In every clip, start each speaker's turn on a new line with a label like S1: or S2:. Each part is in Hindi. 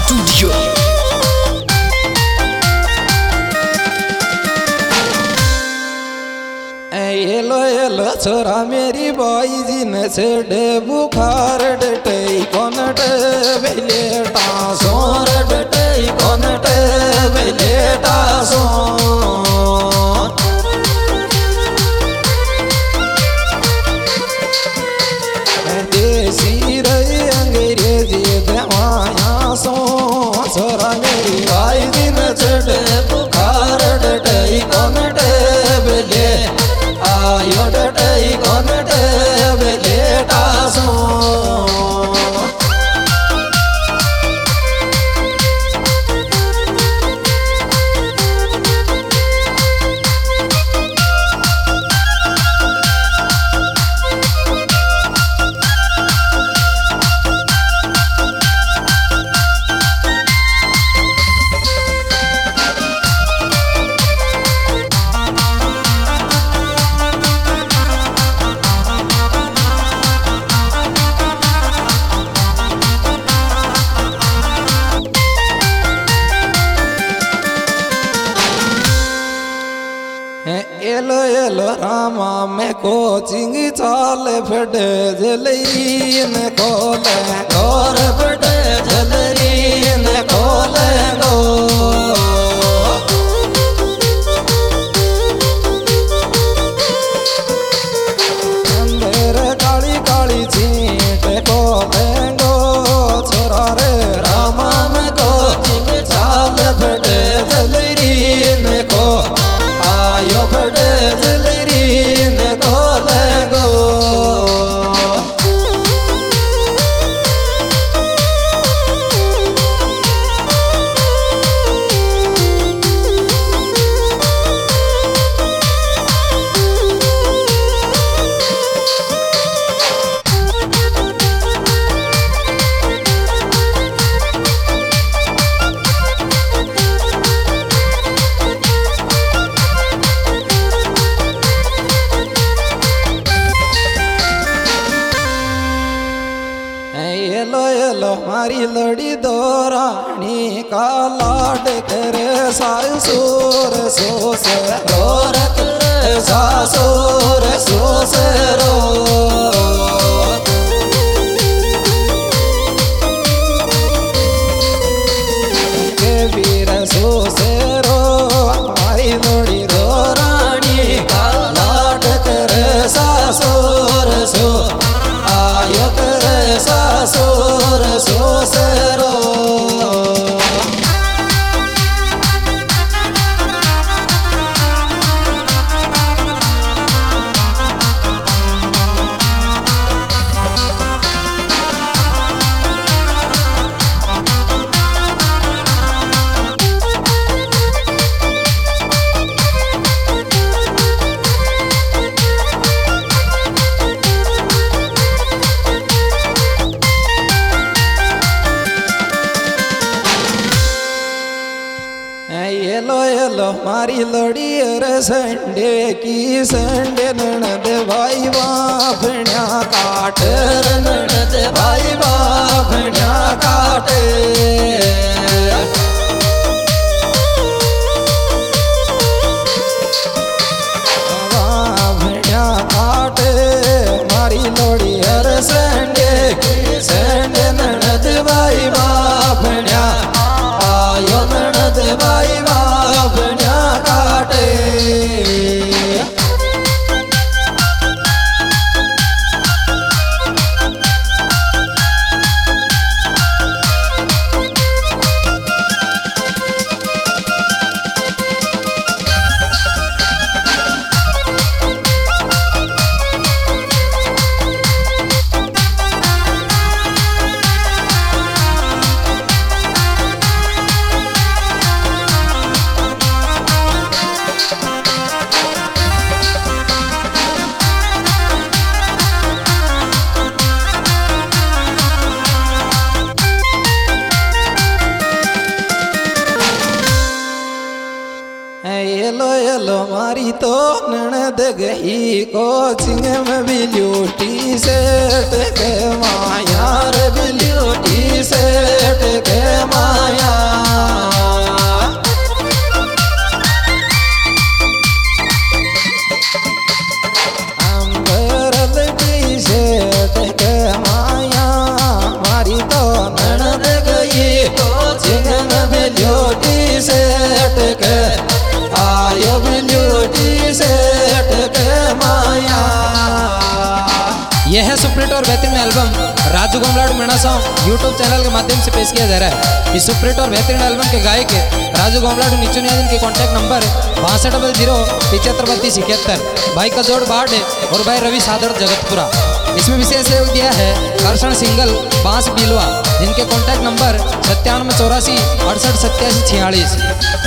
S1: स्टूडियो।
S2: एलो एलो छोरा मेरी बाई जी ने छेड़े बुखार डटे कौन बेले टासो डटे कौन बेले टासो देसी रही अंग्रेजी देवाया सो छोरा मेरी बाई जी ने छेड़े बुखार डटे कौन बेले आयो डटे कौन बेले टासो एलो एलो रामा में कोचिंग चाल फटे जलीन खोले गोर फटे जलीन खोले गो अंदर काली काली चीट खोले गो छोरा रे रामा में कोचिंग चाल फटे जलीन को आयो फटे जलरीन खोले गो एलो एलो मारी लड़ी दोरानी का लाड करे सासुर सोस रोर करे सासुर सोस रो के वीर सोस रो मारी लड़ी दोरानी का लाड करे सासुर सो आयो करे सासुर सोसरो एलो एलो मारी लड़ी रे संडे की संडे ननद भाई बाफण्या काट ननद भाई बाफण्या काटे बाफण्या काटे मारी लड़ी रे संडे की संडे ननद भाई बाफण्या आयो ननद भाई बाफण्या काटे एलो एलो मारी तो ननद गई कोचिंग में बिल्यूटी सेट के मायार बिल्यूटी सेट के माया राजू गोमलाड मीणा सॉन्ग यूट्यूब चैनल के माध्यम से पेश किया जा रहा है। इस सुपरहिट और बेहतरीन एल्बम के गायक राजू गोमलाड नीचू नियाजिन के कॉन्टैक्ट नंबर 6200 भाई का जोड़ बाढ़ है और भाई रवि सादर जगतपुरा। इसमें विशेष सहयोग दिया है कर्षण सिंगल बांस बिलवा, जिनके कॉन्टैक्ट नंबर 9784 68 87 46।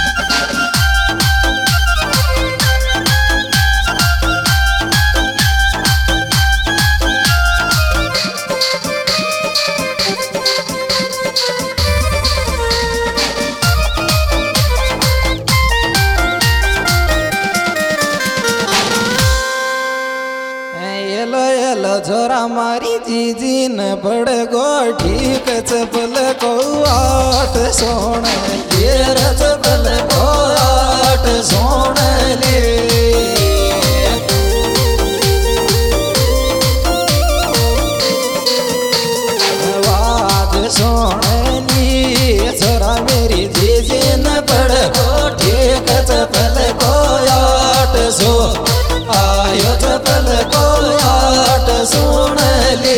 S2: जोरा मारी जीजी न बड़ गो ठीक चपल को आट सोन ये चपल को आट सोन ले वाज सोनी जोरा मेरी जीजी न बड़ गो ठीक चपल को आट सो आयो चपल को आट सुन ले।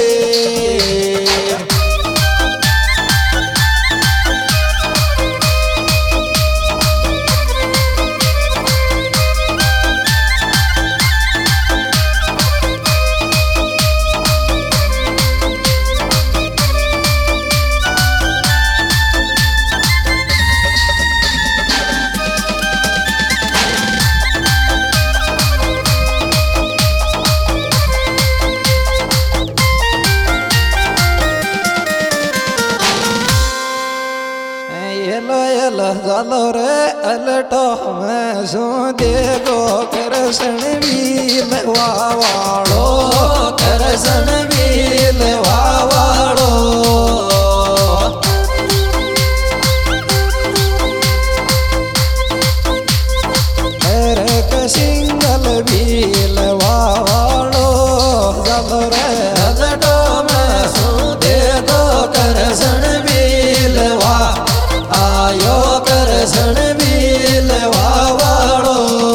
S2: जालो रे अलटो में सो देगो करसन वील वावाड़ो करसन वील वावाड़ो सिंगल वील वावाड़ो जालो रे अलटो में सो देगो करसन वील वा आयो करसन वील वावाड़ो।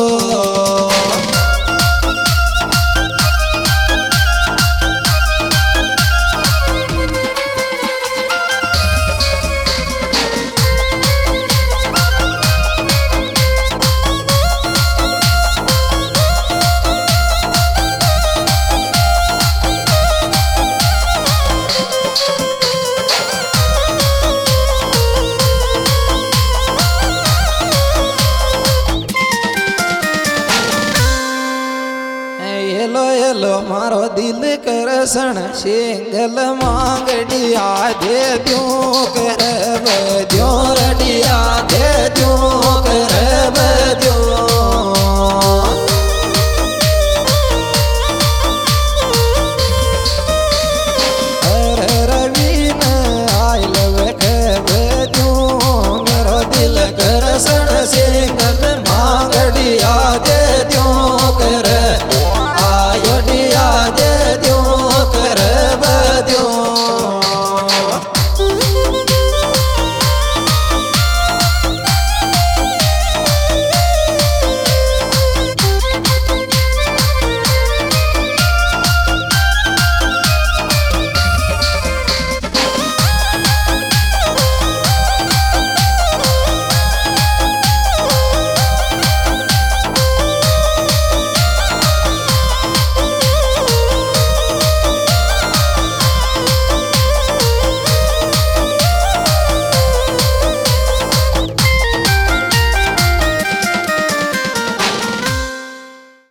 S2: मारो दिल करसन सिंगल मांगड़िया दे द्यों कर द्यों